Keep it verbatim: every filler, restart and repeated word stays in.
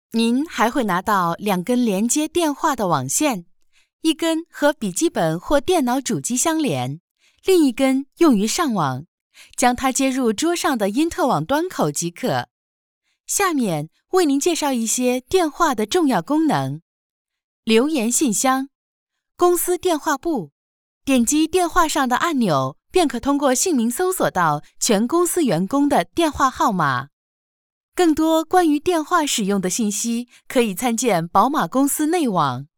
您还会拿到两根连接电话的网线，一根和笔记本或电脑主机相连，另一根用于上网，将它接入桌上的因特网端口即可。下面为您介绍一些电话的重要功能。留言信箱、公司电话簿，点击电话上的按钮，便可通过姓名搜索到全公司员工的电话号码。更多关于电话使用的信息，可以参见宝马公司内网。